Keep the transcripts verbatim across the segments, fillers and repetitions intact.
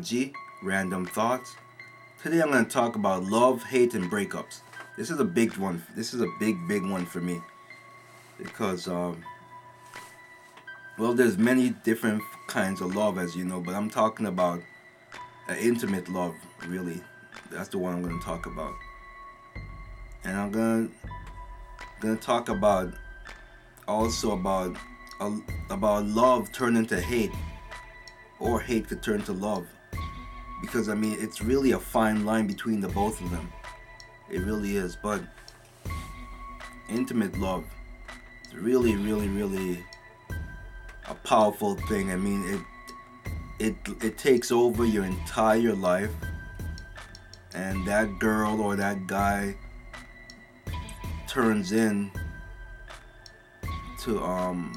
G, Random Thoughts. Today I'm going to talk about love, hate, and breakups. This is a big one. This is a big, big one for me because, um, well, there's many different kinds of love, as you know, but I'm talking about an intimate love, really. That's the one I'm going to talk about. And I'm going to going to talk about also about uh, about love turning to hate, or hate could turn to love, because I mean it's really a fine line between the both of them. It really is. But intimate love is really, really, really a powerful thing. I mean it it it takes over your entire life, and that girl or that guy turns in to um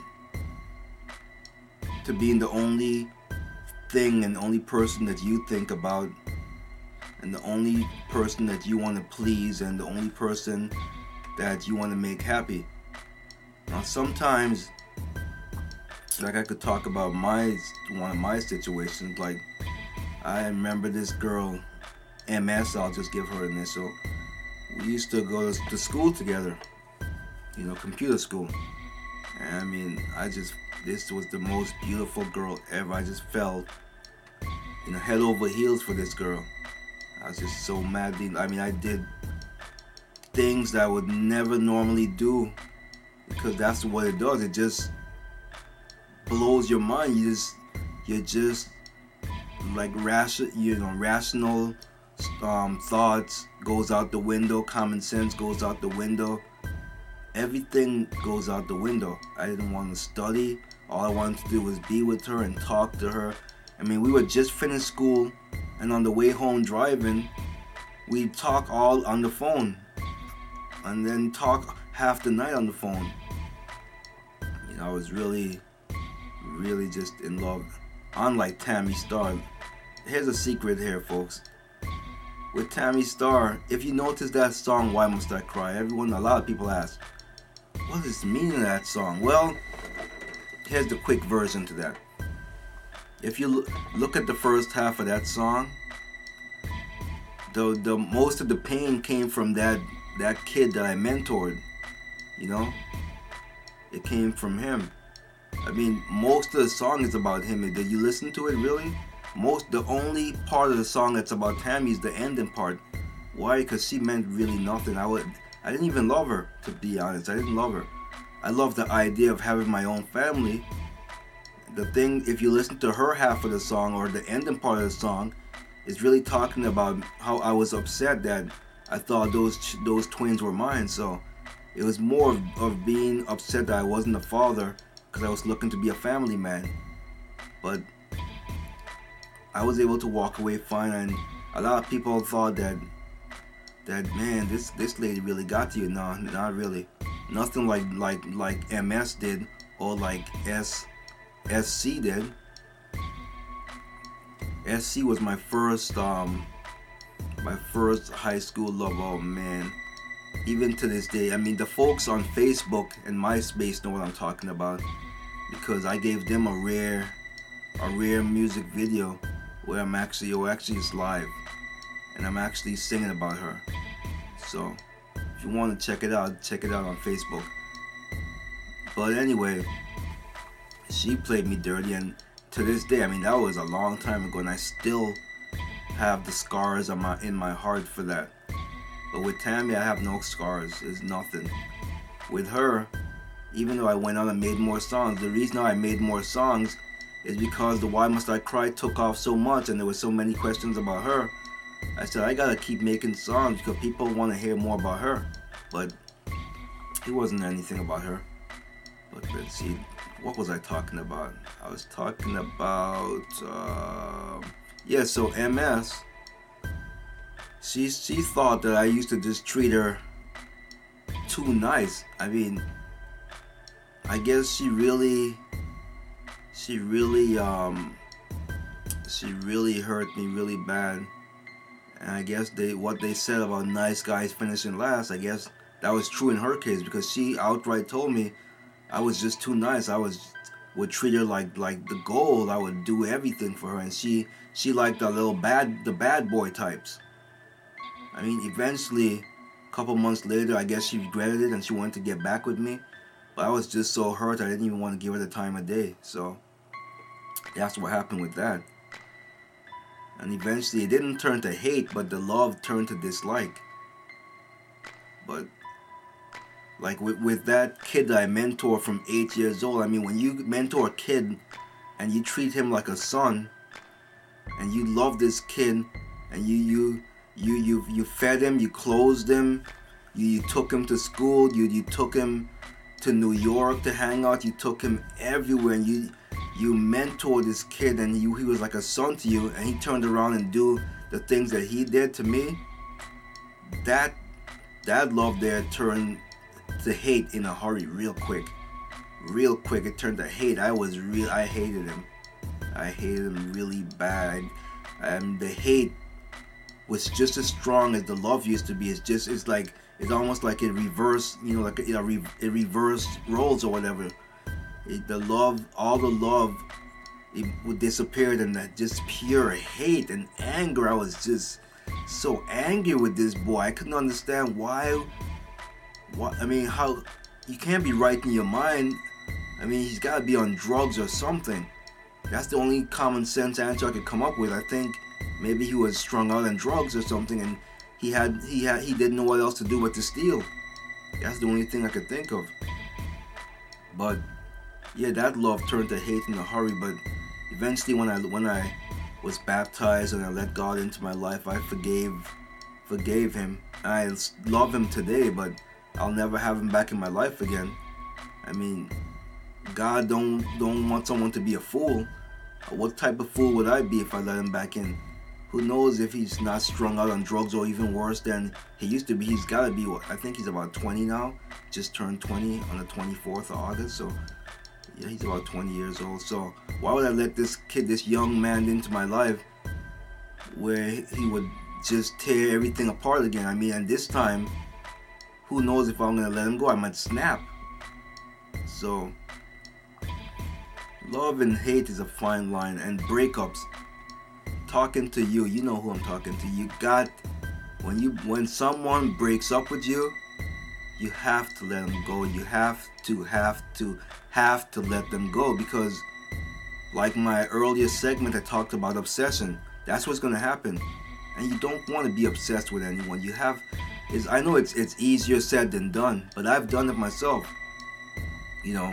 to being the only thing and the only person that you think about, and the only person that you want to please, and the only person that you want to make happy. Now sometimes, like I could talk about my one of my situations. Like I remember this girl, M S, I'll just give her an initial. We used to go to school together, you know, computer school. And I mean, I just, this was the most beautiful girl ever. I just felt, you know, head over heels for this girl. I was just so madly, I mean, I did things that I would never normally do, because that's what it does. It just blows your mind. You just, you're just like ration, you know, rational um, thoughts goes out the window. Common sense goes out the window. Everything goes out the window. I didn't want to study. All I wanted to do was be with her and talk to her. I mean, we would just finish school, and on the way home driving, we'd talk all on the phone, and then talk half the night on the phone. You know, I was really, really just in love. Unlike Tammy Starr. Here's a secret here, folks. With Tammy Starr, if you notice that song, Why Must I Cry? Everyone, a lot of people ask, what is the meaning of that song? Well, here's the quick version to that. If you look at the first half of that song, the the most of the pain came from that that kid that I mentored. You know, it came from him. I mean, most of the song is about him. Did you listen to it really? Most, the only part of the song that's about Tammy is the ending part. Why? Because she meant really nothing. I would, I didn't even love her, to be honest. I didn't love her. I love the idea of having my own family. The thing, if you listen to her half of the song, or the ending part of the song, is really talking about how I was upset that I thought those those twins were mine. So it was more of, of being upset that I wasn't a father, because I was looking to be a family man. But I was able to walk away fine, and a lot of people thought that that man, this this lady really got to you. No, not really. Nothing like like like M S did, or like S S C did. S C was my first um my first high school love. Oh man, even to this day, I mean, the folks on Facebook and MySpace know what I'm talking about, because I gave them a rare a rare music video where I'm actually, or actually it's live, and I'm actually singing about her. So if you want to check it out, check it out on Facebook. But anyway, she played me dirty, and to this day, I mean, that was a long time ago, and I still have the scars on my in my heart for that. But with Tammy, I have no scars. It's nothing. With her, even though I went on and made more songs, the reason I made more songs is because the Why Must I Cry took off so much, and there were so many questions about her. I said, I gotta keep making songs because people want to hear more about her. But it wasn't anything about her. But let's see, what was I talking about? I was talking about, uh, yeah, so M S, she, she thought that I used to just treat her too nice. I mean, I guess she really, she really, um, she really hurt me really bad. And I guess they, what they said about nice guys finishing last, I guess that was true in her case, because she outright told me I was just too nice. I was would treat her like like the gold. I would do everything for her, and she she liked the little bad, the bad boy types. I mean, eventually, a couple months later, I guess she regretted it and she wanted to get back with me. But I was just so hurt, I didn't even want to give her the time of day. So, that's what happened with that. And eventually, it didn't turn to hate, but the love turned to dislike. But, like with, with that kid that I mentor from eight years old, I mean, when you mentor a kid and you treat him like a son, and you love this kid, and you you you you, you fed him, you clothed him, you, you took him to school, you you took him to New York to hang out, you took him everywhere, and you you mentored this kid, and you, he was like a son to you, and he turned around and do the things that he did to me. That that love there turned to hate in a hurry, real quick, real quick. It turned to hate. I was real. I hated him. I hated him really bad, and the hate was just as strong as the love used to be. It's just, it's like, it's almost like it reversed, you know, like it, it reversed roles or whatever. It, the love, all the love, it would disappear, and that just pure hate and anger. I was just so angry with this boy. I couldn't understand why. Why? I mean, how you can't be right in your mind. I mean, he's got to be on drugs or something. That's the only common sense answer I could come up with. I think maybe he was strung out on drugs or something, and he had he had he didn't know what else to do but to steal. That's the only thing I could think of. But yeah, that love turned to hate in a hurry. But eventually, when I when I was baptized and I let God into my life, I forgave forgave him. I love him today, but I'll never have him back in my life again. I mean, God don't don't want someone to be a fool. What type of fool would I be if I let him back in? Who knows if he's not strung out on drugs, or even worse than he used to be. He's got to be, what, I think he's about twenty now. Just turned twenty on the twenty-fourth of August. So yeah, he's about twenty years old. So why would I let this kid, this young man into my life where he would just tear everything apart again? I mean, and this time, who knows if I'm going to let him go? I might snap. So love and hate is a fine line. And breakups, talking to you, you know who I'm talking to. You got, when you when someone breaks up with you, you have to let them go. You have to have to have to let them go, because like my earlier segment, I talked about obsession. That's what's going to happen. And you don't want to be obsessed with anyone. You have is I know it's it's easier said than done, but I've done it myself. You know,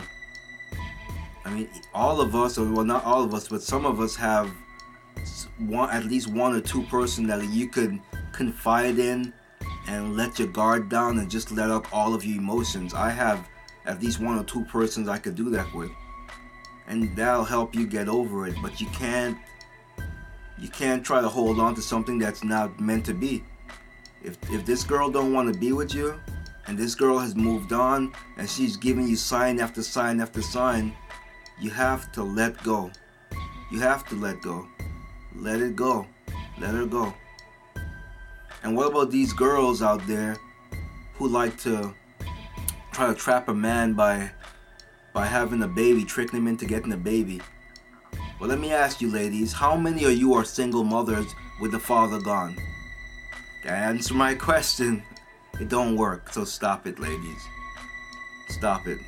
I mean, all of us, or well, not all of us, but some of us have one, at least one or two person that you could confide in and let your guard down and just let up all of your emotions. I have at least one or two persons I could do that with, and that'll help you get over it. But you can't you can't try to hold on to something that's not meant to be. If if this girl don't want to be with you, and this girl has moved on, and she's giving you sign after sign after sign, you have to let go. You have to let go. Let it go. Let her go. And what about these girls out there who like to try to trap a man by by having a baby, tricking him into getting a baby? Well, let me ask you, ladies, how many of you are single mothers with the father gone? To answer my question, it don't work. So stop it, ladies. Stop it.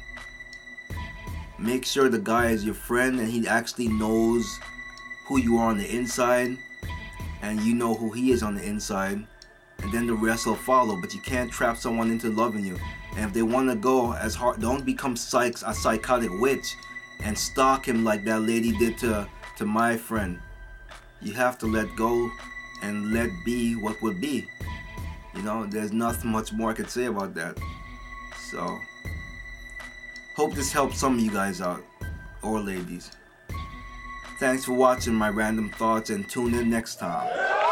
Make sure the guy is your friend and he actually knows who you are on the inside, and you know who he is on the inside, and then the rest will follow. But you can't trap someone into loving you. And if they want to go as hard, don't become psych, a psychotic witch and stalk him like that lady did to, to my friend. You have to let go and let be what would be. You know, there's nothing much more I could say about that. So, hope this helps some of you guys out, or ladies. Thanks for watching my random thoughts, and tune in next time.